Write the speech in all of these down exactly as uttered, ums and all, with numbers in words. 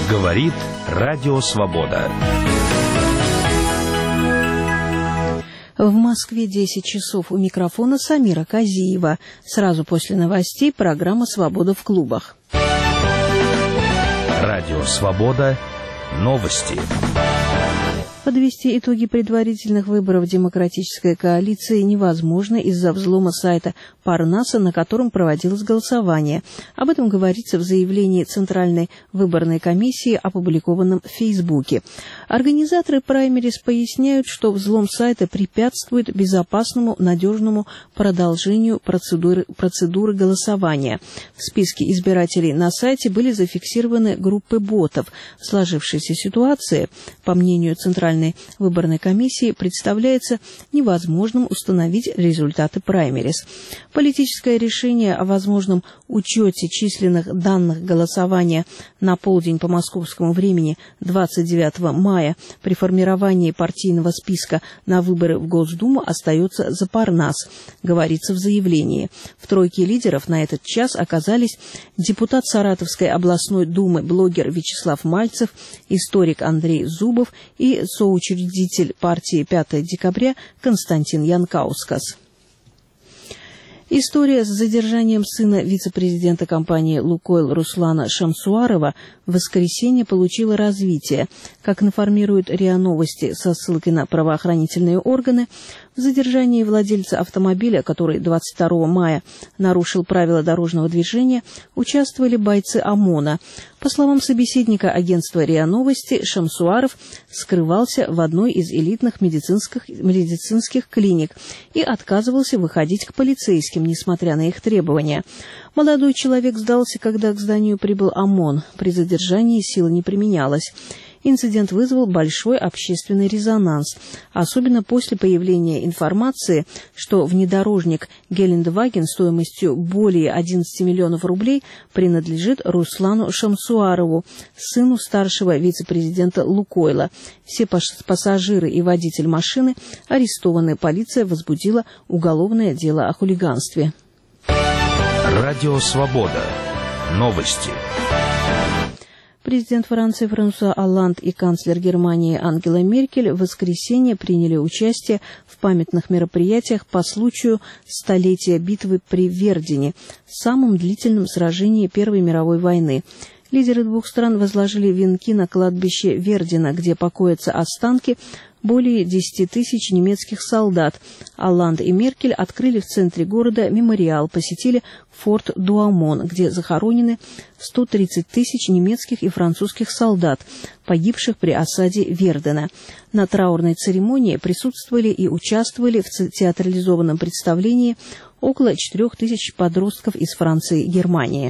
Говорит Радио Свобода. В Москве десять часов. У микрофона Самира Казиева. Сразу после новостей программа «Свобода в клубах». Радио Свобода. Новости. Подвести итоги предварительных выборов демократической коалиции невозможно из-за взлома сайта Парнаса, на котором проводилось голосование. Об этом говорится в заявлении Центральной выборной комиссии, опубликованном в Фейсбуке. Организаторы праймерис поясняют, что взлом сайта препятствует безопасному, надежному продолжению процедуры, процедуры голосования. В списке избирателей на сайте были зафиксированы группы ботов. В сложившейся ситуации, по мнению Центральной выборной комиссии, представляется невозможным установить результаты праймерис. Политическое решение о возможном учете численных данных голосования на полдень по московскому времени двадцать девятого мая при формировании партийного списка на выборы в Госдуму остается за Парнас, говорится в заявлении. В тройке лидеров на этот час оказались депутат Саратовской областной думы блогер Вячеслав Мальцев, историк Андрей Зубов и соучредитель партии пятое декабря Константин Янкаускас. История с задержанием сына вице-президента компании «Лукойл» Руслана Шамсуарова в воскресенье получила развитие. Как информируют РИА Новости со ссылкой на правоохранительные органы, в задержании владельца автомобиля, который двадцать второго мая нарушил правила дорожного движения, участвовали бойцы ОМОНа. По словам собеседника агентства РИА Новости, Шамсуаров скрывался в одной из элитных медицинских, медицинских клиник и отказывался выходить к полицейским, несмотря на их требования. Молодой человек сдался, когда к зданию прибыл ОМОН. При задержании сила не применялась. Инцидент вызвал большой общественный резонанс, особенно после появления информации, что внедорожник Гелендваген стоимостью более одиннадцати миллионов рублей принадлежит Руслану Шамсуарову, сыну старшего вице-президента «Лукойла». Все пассажиры и водитель машины арестованы. Полиция возбудила уголовное дело о хулиганстве. Радио Свобода. Новости. Президент Франции Франсуа Олланд и канцлер Германии Ангела Меркель в воскресенье приняли участие в памятных мероприятиях по случаю столетия битвы при Вердене, самом длительном сражении Первой мировой войны. Лидеры двух стран возложили венки на кладбище Вердена, где покоятся останки более десяти тысяч немецких солдат. Олланд и Меркель открыли в центре города мемориал, посетили форт Дуамон, где захоронены сто тридцать тысяч немецких и французских солдат, погибших при осаде Вердена. На траурной церемонии присутствовали и участвовали в театрализованном представлении около четырех тысяч подростков из Франции и Германии.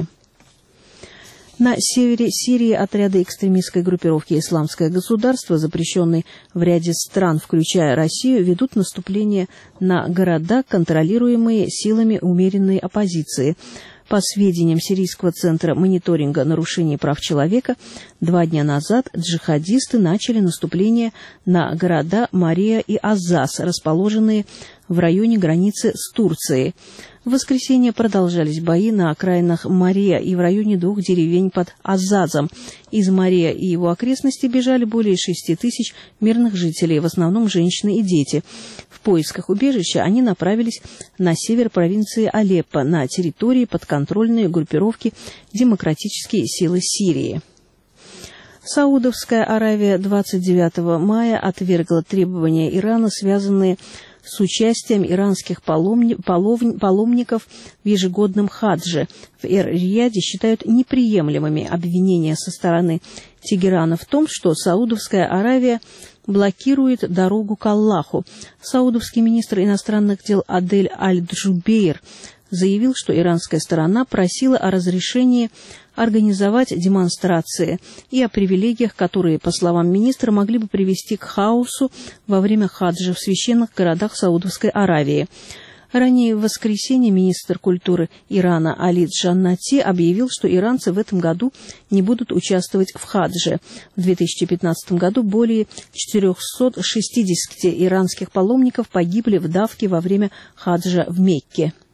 На севере Сирии отряды экстремистской группировки «Исламское государство», запрещенной в ряде стран, включая Россию, ведут наступление на города, контролируемые силами умеренной оппозиции. По сведениям Сирийского центра мониторинга нарушений прав человека, два дня назад джихадисты начали наступление на города Мария и Азаз, расположенные в районе границы с Турцией. В воскресенье продолжались бои на окраинах Мария и в районе двух деревень под Азазом. Из Мария и его окрестностей бежали более шести тысяч мирных жителей, в основном женщины и дети. В поисках убежища они направились на север провинции Алеппо, на территории подконтрольной группировки «Демократические силы Сирии». Саудовская Аравия двадцать девятого мая отвергла требования Ирана, связанные с участием иранских паломни- палов- паломников в ежегодном хадже. В Эр-Рияде считают неприемлемыми обвинения со стороны Тегерана в том, что Саудовская Аравия блокирует дорогу к Аллаху. Саудовский министр иностранных дел Адель Аль-Джубейр заявил, что иранская сторона просила о разрешении организовать демонстрации и о привилегиях, которые, по словам министра, могли бы привести к хаосу во время хаджа в священных городах Саудовской Аравии. Ранее в воскресенье министр культуры Ирана Али Джаннати объявил, что иранцы в этом году не будут участвовать в хадже. В две тысячи пятнадцатом году более четырехсот шестидесяти иранских паломников погибли в давке во время хаджа в Мекке.